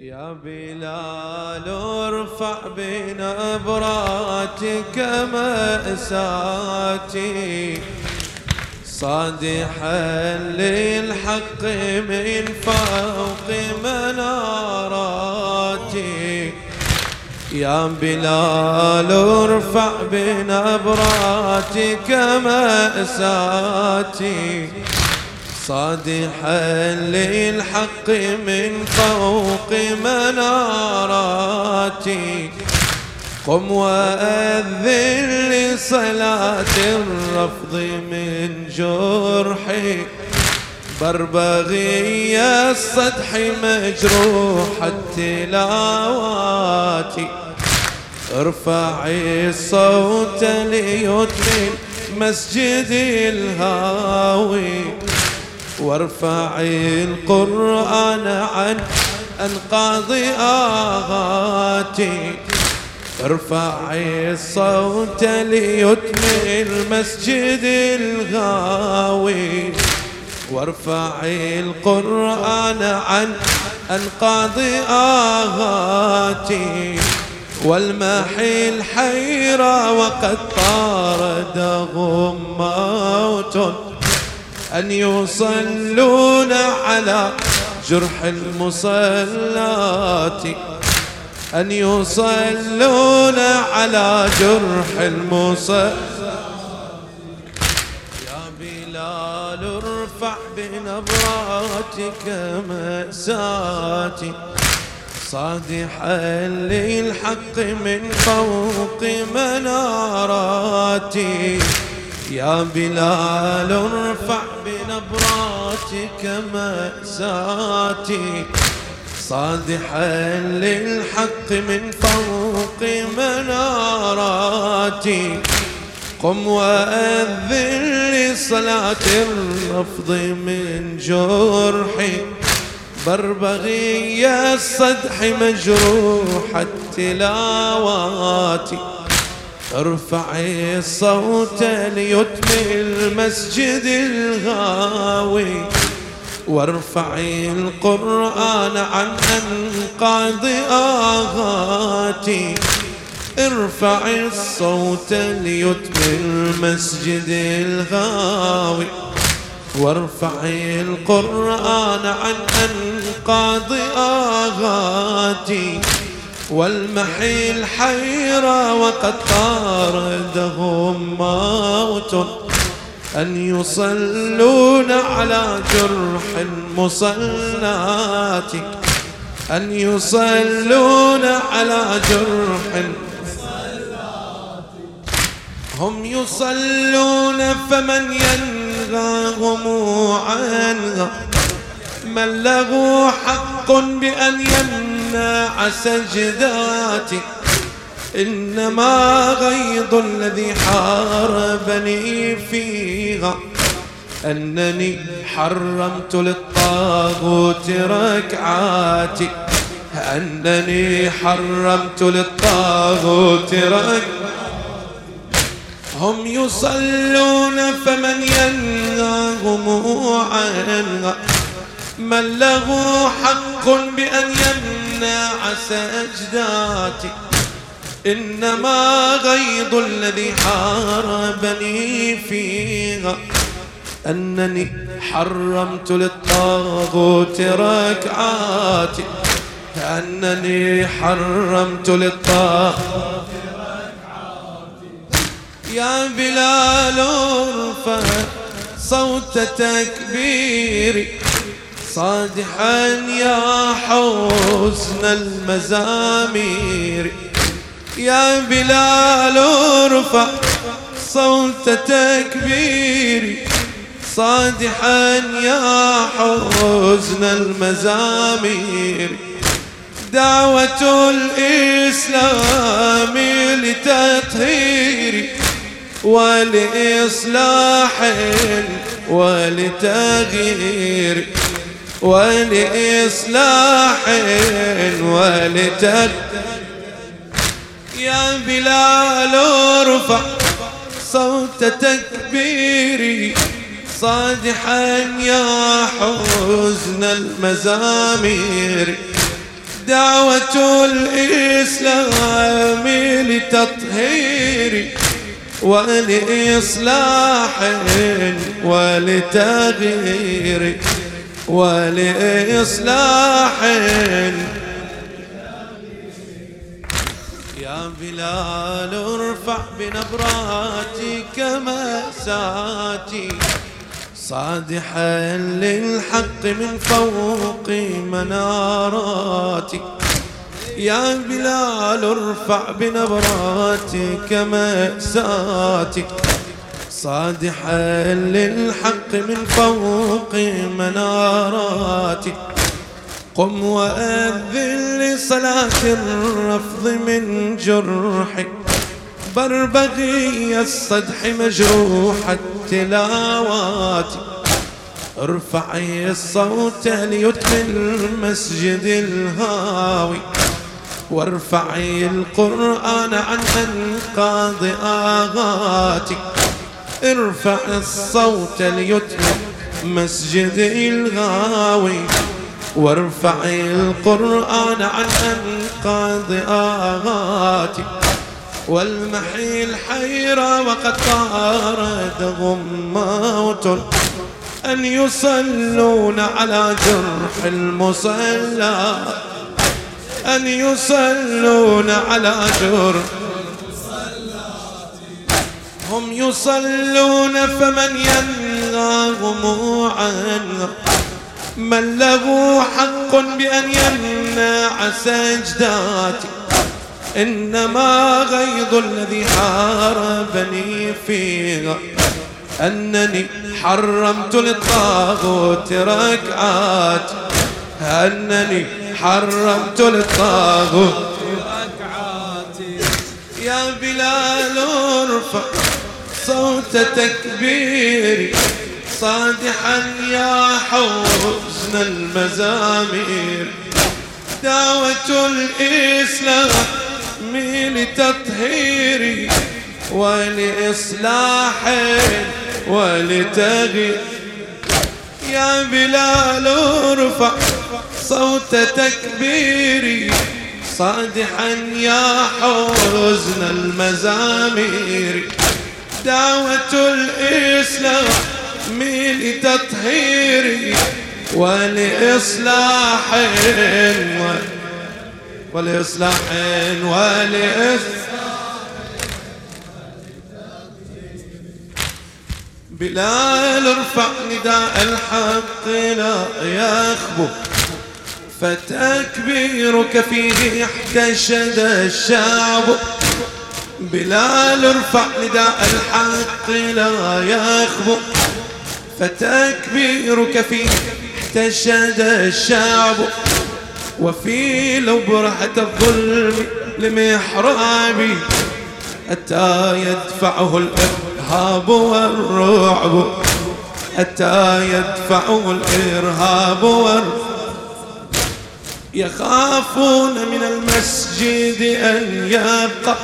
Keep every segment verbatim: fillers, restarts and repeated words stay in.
يا بلال ارفع بنبراتك مأساتي صادحا للحق من فوق مناراتي. يا بلال ارفع بنبراتك مأساتي صادحا للحق من فوق مناراتي. قم وأذن لصلاة الرفض من جرحي بربغي الصدح مجروح التلاوات. ارفعي الصوت ليتمن مسجد الهاوي وارفعي القرآن عن أنقاض آهاتي. ارفعي الصوت ليتمن مسجد الغاوي وارفعي القرآن عن أنقاض آهاتي. والمحي الحيرة وقد طاردهم موت أن يصلون على جرح المصلات أن يصلون على جرح المصلات. يا بلال ارفع بنبراتك مأساتي صادحا للحق من فوق مناراتي. يا بلال ارفع بنبراتك مأساتي صادحا للحق من فوق مناراتي. قم وأذن لصلاة الرفض من جرحي بربغي الصدح مجروح التلاوات. ارفعي الصوت ليتمن المسجد الغاوي وارفعي القرآن عن أنقاض آهاتي. ارفعي الصوت ليتمن المسجد الغاوي وارفعي القرآن عن أنقاض آهاتي. والمحي الحيرة وقد طاردهم موت أن يصلون على جرح المصلات أن يصلون على جرح المصلات. هم يصلون فمن ينغاهم عنها من له حق بأن يمنع سجداتي. إنما غيظ الذي حاربني فيها أنني حرمت للطاغوت ركعاتي أنني حرمت للطاغوت ركعاتي. هم يصلون فمن ينهاهم عنها من له حق بأن يمنع سجداتي. إنما غيظ الذي حاربني فيها أنني حرمت للطاغوت ركعاتي أنني حرمت للطاغوت ركعاتي. يا بلال ارفع صوت تكبيري صادحا يا حزن المزامير. يا بلال ارفع صوت تكبيري صادحا يا حزن المزامير. دعوة الإسلام لتطهير ولإصلاح ولتغيير ولإصلاح ولتغيير. يا بلال ارفع صوت تكبيري صادحا يا حزن المزامير. دعوة الإسلام لتطهير ولإصلاح ولتغيير ولإصلاح. يا بلال ارفع بنبراتك مأساتي صادحا للحق من فوق مناراتك. يا بلال ارفع بنبراتك مأساتك صادحا للحق من فوق مناراتك. قم وأذن لصلاة الرفض من جرحك بربغي الصدح مجروح التلاوات. ارفعي الصوت ليدخل المسجد الهاوي وارفعي القرآن عن أنقاض آغاتك. ارفع الصوت ليدخل مسجد الغاوي وارفعي القرآن عن أنقاض آغاتك. والمحي الحيرة وقد طاردهم موت أن يصلون على جرح المصلى أن يصلون على جرح. هم يصلون فمن ينهاهم عنه من له حق بأن يمنع سجداتي. إنما غيظ الذي حاربني فيها أنني حرمت للطاغوت ركعات أنني حرمت للطاغوت ركعاتي. يا بلال ارفع صوت تكبيري صادحا يا حزن المزامير. دعوة الإسلام لتطهيري ولإصلاح ولتغيير. يا بلال ارفع صوت تكبيري صادحا يا حزن المزامير. دعوة الإسلام لتطهيري ولإصلاح ولإصلاح ولإصلاح. بلال ارفع نداء الحق لا يخبو فتكبيرك فيه احتشد الشعب. بلال ارفع نداء الحق لا يخبو فتكبيرك فيه احتشد الشعب. وفي لبرحة الظلم لمحرابي أتى يدفعه الإرهاب والرعب أتى يدفعه الإرهاب والرعب. يخافون من المسجد أن يبقى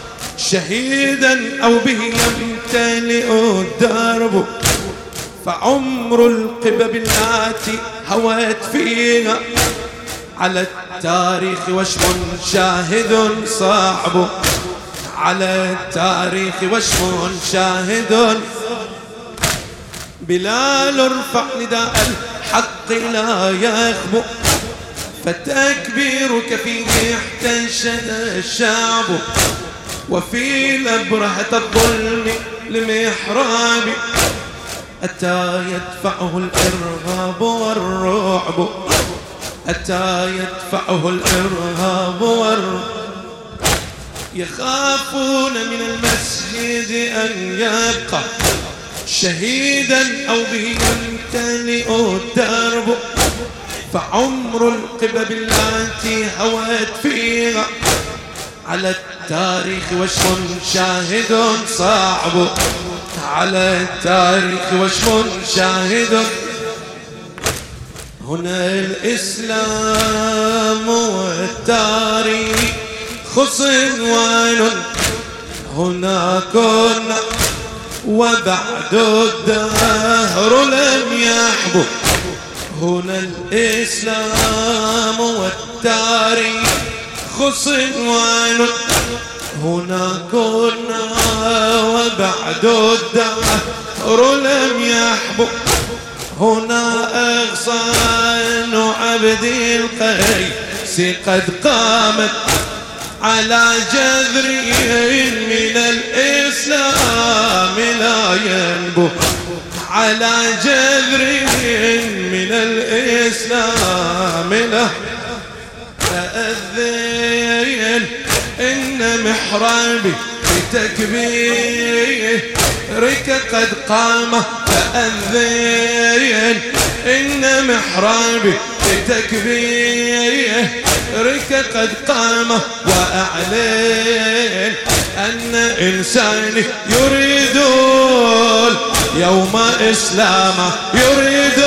شهيدا أو به يمتلئ الدرب. فعمر القبب التي هوت فيها على التاريخ وشم شاهد صعب على التاريخ وشم شاهد. بلال ارفع نداء الحق لا يخبو فتكبيرك فيه احتشد الشعب. وفي لبرهة الظلم لمحراب أتى يدفعه الإرهاب والرعب أتى يدفعه الإرهاب والرعب. يخافون من المسجد أن يبقى شهيدا أو به يمتلئ الدرب. فعمر القبب التي هوت فيها على التاريخ وشم شاهد صعب على التاريخ وشم شاهد. هنا الإسلام والتاريخ صنوان هنا كنا وبعد الدهر لم يحبو هنا الإسلام والتاريخ صنوان، هنا كنا وبعد الدهر لم يحبو، هنا أغصان عبدي القيس قد قامت على جذر من الإسلام لا ينبو، على جذر من الإسلام لا أذن إن محرابي بتكبيرك قد قام، فأذن إن محرابي بتكبيرك قد قام، وأعلن أن إنسان يريد يوم إسلام، يريد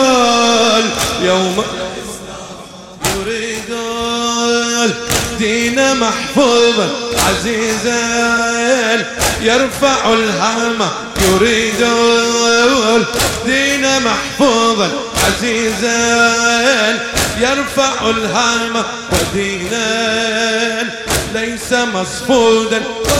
يوم يريد دين محفوظا عزيزا يرفع الهامة، يريد دين محفوظا عزيزا يرفع الهامة، ودينا ليس مصفودا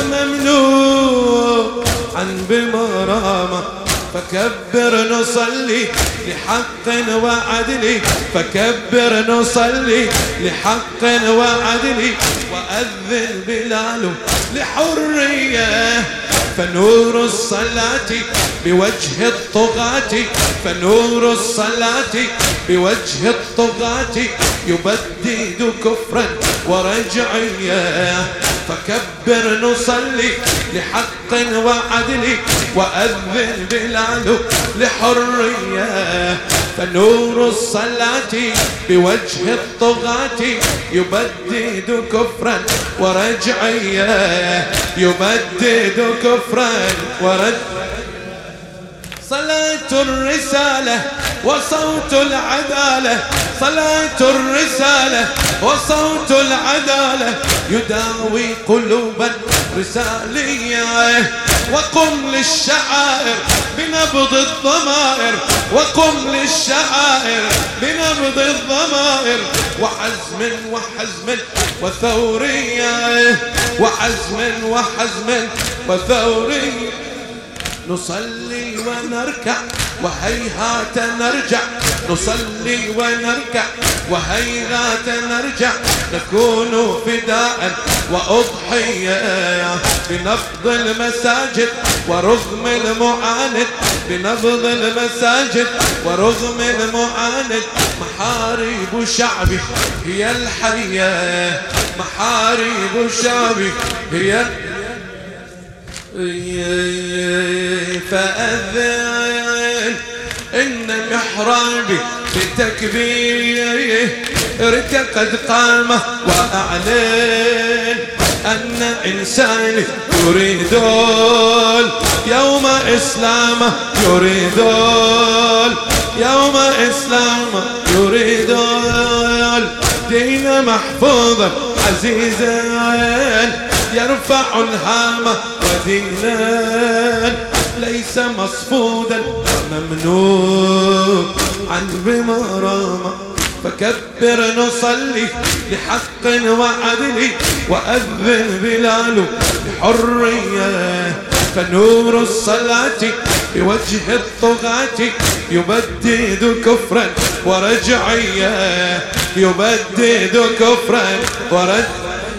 وممنوعا بمرامة، فكبر نصلي لحق وعدل، فكبر نصلي لحق وعدل، وأذن بلال لحرية، فنور الصلاة بوجه الطغاة، فنور الصلاة بوجه الطغاة يبدد كفرا ورجعية، فكبر نصلي لحق وعدل، وأذن بلال لحرية، فنور الصلاة بوجه الطغاة يبدد كفرا ورجعية، يبدد كفرا ورجعية. صلاة الرسالة وصوت العدالة، صلاة الرسالة وصوت العدالة يداوي قلوبا رسالية، وقم للشعائر بنبض الضمائر، وقم للشعائر بنبض الضمائر، وحزم وحزم وثورية، وحزم وحزم وثورية، نصلي ونركع وهيهات نرجع، نصلي ونركع وهيهات نرجع، نكون فداء وأضحية بنبض المساجد ورغم المعاند، بنبض المساجد ورغم المعاند، محارب شعبي هي الحياة، محارب شعبي هي فأذن إن محرابي بتكبيرك قد قام، وأعلن أن إنسان يريد يوم إسلام، يريد يوم إسلام، يريد دين محفوظا عزيزا يرفع الهامة، ودينا ليس مصفودا ممنوعا بمرامة، فكبر نصلي لحق وعدل، وأذن بلال بحرية، فنور الصلاة بوجه الطغاة يبدد كفرا ورجعية، يبدد كفرا ورجعية.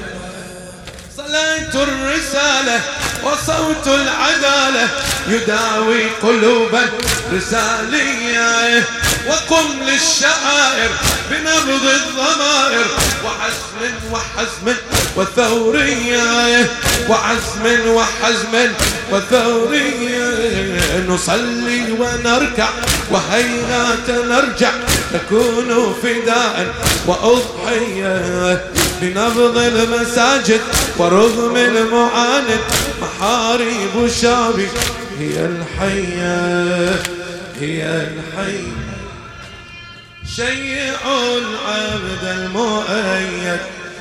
صلاة الرسالة وصوت العدالة يداوي قلوبا رسالية، وقم للشعائر بنبض الضمائر، وعزم وحزم وثورية، وعزم وحزم وثورية، نصلي ونركع وهيهات نرجع، نكون فداء وأضحية بنبض المساجد ورغم المعاند، محارب شعبي هي الحياة، هي الحياة. شيعوا العبد المؤيد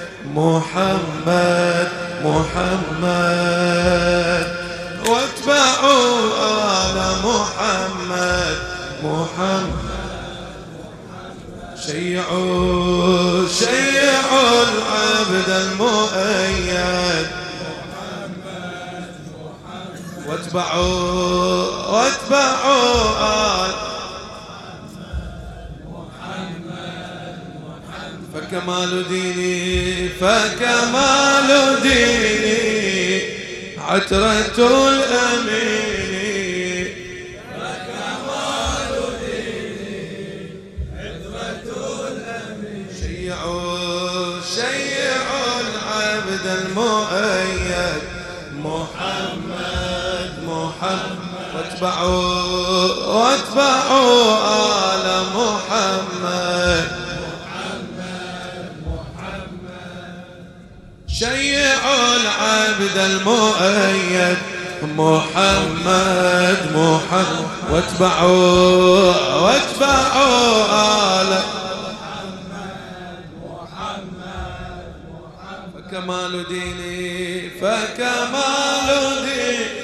محمد محمد، واتبعوا آل محمد محمد، شيعوا شيعوا العبد المؤيد واتبعوا واتبعوا آل فكمال ديني فكمال ديني عترة الأمين فكمال ديني عترة الأمين شيعوا شيعوا العبد المؤيد محمد محمد واتبعوا واتبعوا آل محمد شيعوا العبد المؤيد محمد محمد واتبعوا واتبعوا آل فكمال ديني فكمال ديني